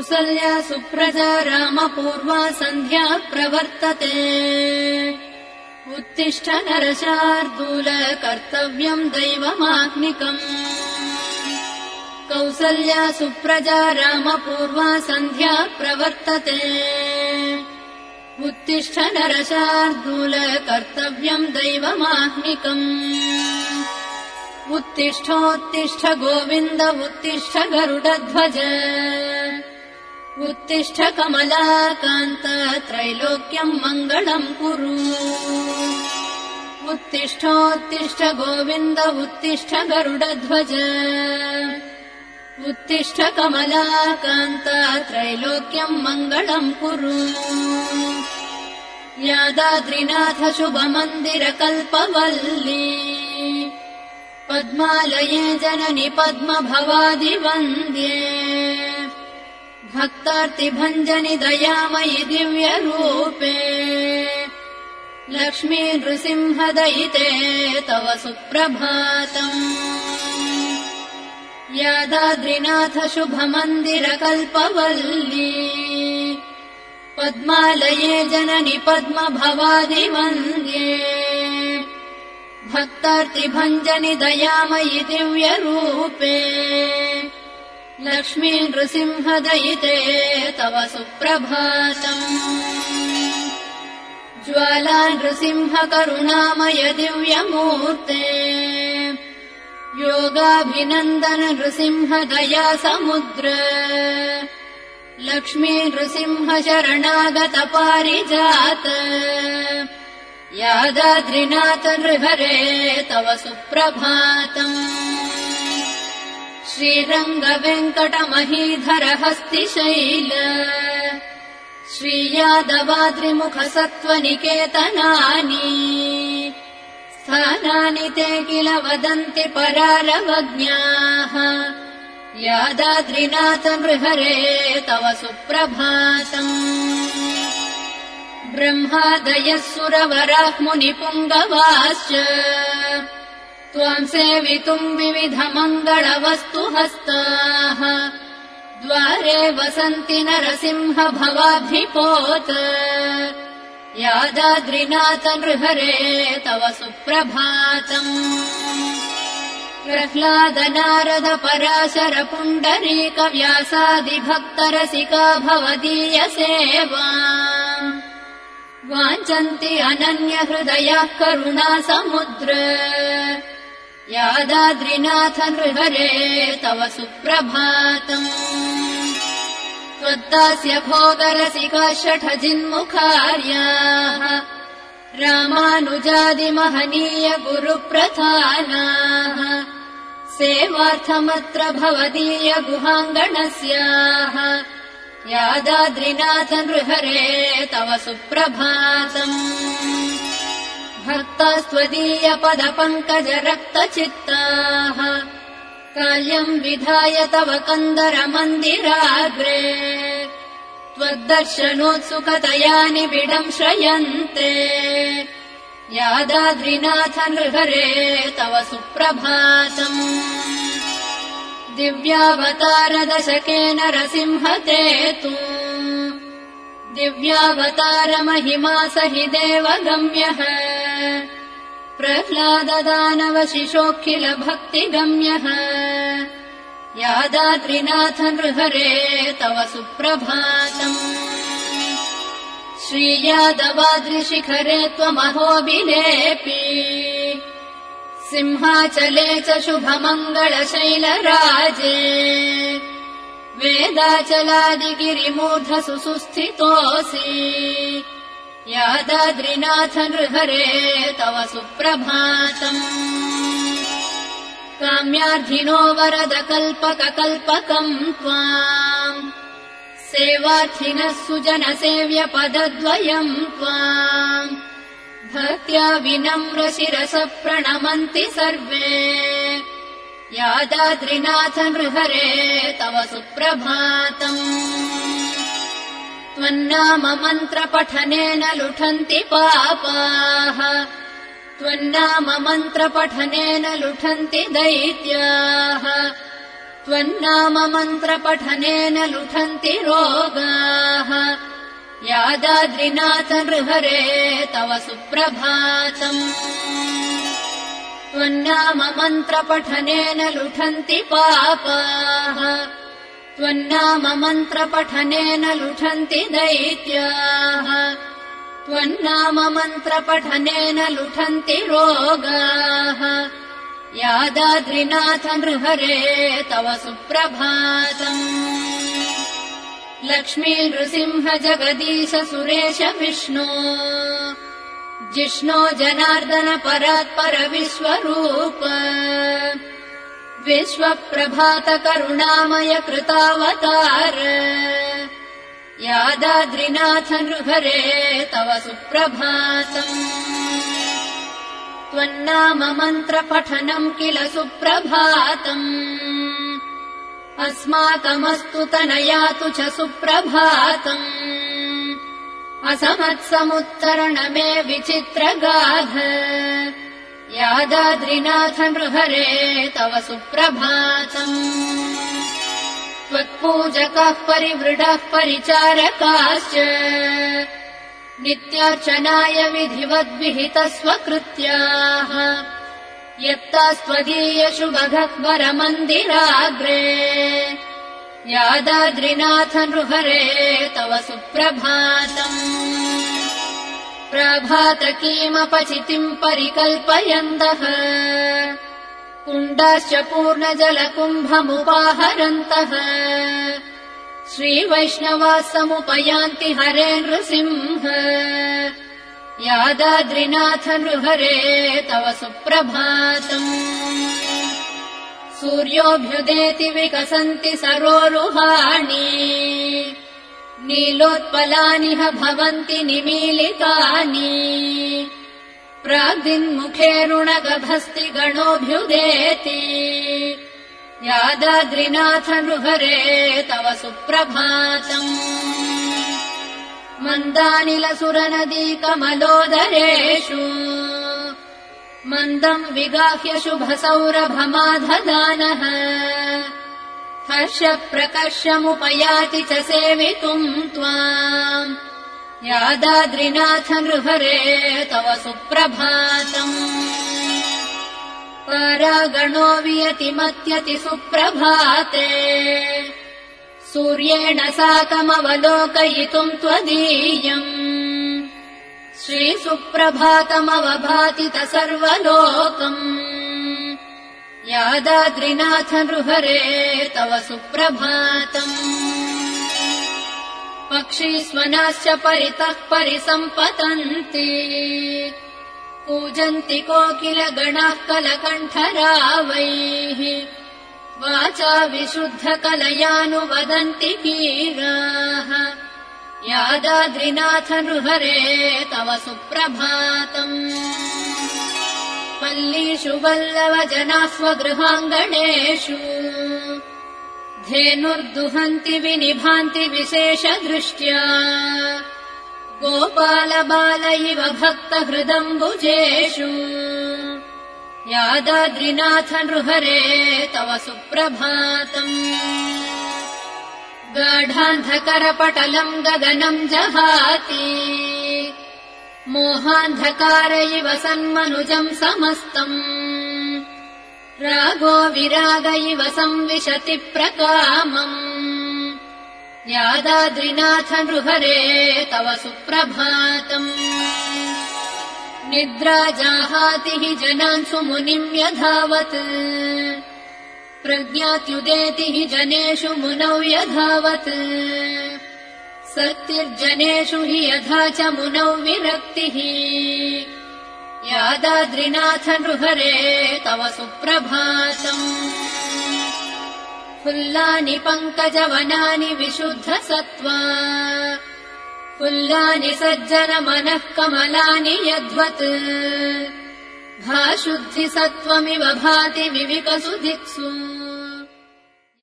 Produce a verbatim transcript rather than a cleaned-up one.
कौसल्या सुप्रजा रामपूर्वा सन्ध्या प्रवर्तते उत्तिष्ठ नरशार्दूल कर्तव्यम् दैवमाह्निकम् कौसल्या सुप्रजा रामपूर्वा सन्ध्या प्रवर्तते उत्तिष्ठ नरशार्दूल कर्तव्यम् दैवमाह्निकम् उत्तिष्ठोत्तिष्ठ गोविन्द उत्तिष्ठ गरुडध्वज उत्तिष्ठ कमलाकान्त त्रैलोक्यम् मङ्गलम् कुरु उत्तिष्ठोत्तिष्ठ गोविन्द उत्तिष्ठ गरुडध्वज उत्तिष्ठ कमलाकान्त त्रैलोक्यम् मङ्गलम् कुरु यादाद्रिनाथ शुभमन्दिर कल्पवल्ली पद्मालये जननि पद्मभवादिवन्द्ये भक्तार्तिभञ्जनि दयामयि दिव्यरूपे लक्ष्मी नृसिंहदयिते तव सुप्रभातम् यादाद्रिनाथ शुभमन्दिर कल्पवल्ली पद्मालये जननि पद्मभवादिवन्द्ये भक्तार्तिभञ्जनि दयामयि दिव्यरूपे लक्ष्मी नृसिंहदयिते तव सुप्रभातम् ज्वाला नृसिंह करुणामय दिव्यमूर्ते योगाभिनन्दन नृसिंह दया समुद्र लक्ष्मी नृसिंह शरणागत पारिजात यादाद्रिनाथ नृहरे तव सुप्रभातम् श्रीरङ्गवेङ्कटमहीधर हस्तिशैल श्रीयादवाद्रिमुख सत्त्वनिकेतनानि स्थानानि ते किल वदन्ति परारवज्ञाः यादाद्रिनाथ नृहरे तव सुप्रभातम् ब्रह्मादयः सुरवराः मुनिपुङ्गवाश्च त्वाम् सेवितुम् विविधमङ्गलवस्तु हस्ताः द्वारे वसन्ति नरसिंह भवाभिपोत यादाद्रिनाथ नृहरे तव सुप्रभातम् प्रह्लाद नारद पराशर पुण्डरीक व्यासादिभक्तरसिका भवदीय सेवा वाञ्छन्ति अनन्यहृदयाः करुणा समुद्र यादाद्रिनाथ नृहरे तव सुप्रभातम् त्वद्दास्य भोगरसिका षठजिन्मुखार्याः रामानुजादिमहनीय गुरुप्रधानाः सेवार्थमत्र भवदीय गुहाङ्गणस्याः यादाद्रिनाथ नृहरे तव सुप्रभातम् भक्तास्त्वदीय पदपङ्कज रक्तचित्ताः काल्यम् विधाय तव कन्दर मन्दिराग्रे त्वद्दर्शनोत्सुकतया निबिडम् श्रयन्ते यादाद्रिनाथ नृहरे तव सुप्रभातम् दिव्यावतार दशकेन नरसिंहते तु दिव्यावतार महिमा सहि देवगम्यः प्रह्लाद दानव शिशोऽखिल भक्तिगम्यः यादाद्रिनाथ नृहरे तव सुप्रभातम् श्रीयादवाद्रिशिखरे त्वमहोबिलेपि सिंहाचले च शुभमङ्गलशैलराजे वेदाचलादिगिरिमूर्ध सुस्थितोऽसि यादाद्रिनाथ नृहरे तव सुप्रभातम् काम्यार्थिनो वरद कल्पककल्पकम् त्वाम् सेवार्थिनः सुजन सेव्य पदद्वयम् त्वाम् भक्त्या विनम्र शिरस प्रणमन्ति सर्वे यादाद्रिनाथ नृहरे तव सुप्रभातम् त्वन्नाम मन्त्रपठनेन लुठन्ति पापाः त्वन्नाम मन्त्रपठनेन लुठन्ति दैत्याः त्वन्नाम मन्त्रपठनेन लुठन्ति रोगाः यादाद्रिनाथ नृहरे तव सुप्रभातम् त्वन्नाम मन्त्रपठनेन लुठन्ति पापाः त्वन्नाम मन्त्रपठनेन लुठन्ति दैत्याः त्वन्नाम मन्त्रपठनेन लुठन्ति रोगाः यादाद्रिनाथ नृहरे तव सुप्रभातम् लक्ष्मी नृसिंह जगदीश सुरेश विष्णो जिष्णो जनार्दन परात्पर विश्वरूप विश्वप्रभात करुणामय कृतावतार यादाद्रिनाथ नृहरे तव सुप्रभातम् त्वन्नाम मन्त्रपठनम् किल सुप्रभातम् अस्माकमस्तु तनयातु च सुप्रभातम् असमत्समुत्तरणमे विचित्रगाध यादाद्रिनाथ नृहरे तव सुप्रभातम् त्वत्पूजकाः परिवृढः परिचारकाश्च नित्यार्चनाय विधिवद्विहितस्वकृत्याः यत्तास्त्वदीयशुभगह्वरमन्दिराग्रे यादाद्रिनाथ नृहरे तव सुप्रभातम् प्रभातकीमपचितिम् परिकल्पयन्तः कुण्डाश्च पूर्णजलकुम्भमुपाहरन्तः श्रीवैष्णवाः समुपयान्ति हरे नृसिंह यादाद्रिनाथ नृहरे तव सुप्रभातम् सूर्योऽभ्युदेति विकसन्ति सरोरुहाणि नीलोत्पलानिह भवन्ति निमीलितानि प्राग्दिन्मुखेरुणगभस्ति गणोऽभ्युदेति यादाद्रिनाथ नृहरे तव सुप्रभातम् मन्दानिलसुरनदीकमलोदरेषु मन्दम् विगाह्य शुभसौरभमाधदानः हर्षप्रकर्षमुपयाति च सेवितुम् त्वाम् यादाद्रिनाथ नृहरे तव सुप्रभातम् परागणो वियतिमत्यति सुप्रभाते सूर्येण साकमवलोकयितुम् त्वदीयम् श्रीसुप्रभातमवभाति सर्वलोकम् यादाद्रिनाथ नृहरे तव सुप्रभातम् पक्षीस्वनाश्च परितः परिसम्पतन्ति पूजन्ति कोकिलगणाः कलकण्ठरावैः वाचा विशुद्धकलयानुवदन्ति कीराः यादाद्रिनाथ नृहरे तव सुप्रभातम् पल्लीषु वल्लवजनाः स्वगृहाङ्गणेषु धेनुर्दुहन्ति विनिभान्ति विशेषदृष्ट्या गोपालबाल इव भक्तहृदम्बुजेषु यादाद्रिनाथ नृहरे तव सुप्रभातम् गाढान्धकरपटलम् गगनम् जहाति मोहान्धकार इव सन्मनुजम् समस्तम् रागो विराग इव संविशति प्रकामम् यादाद्रिनाथ नृहरे तव सुप्रभातम् निद्रा जाहाति हि जनान् सुमुनिम् यधावत् प्रज्ञात्युदेति हि जनेषु मुनौ यधावत् सत्तिर्जनेषु हि यथा च मुनौ विरक्तिः यादाद्रिनाथ नृहरे तव सुप्रभातम् फुल्लानि पङ्कजवनानि विशुद्धसत्त्वा फुल्लानि सज्जनमनः कमलानि यद्वत् भाशुद्धिसत्त्वमिव भाति विविकसु दिक्सु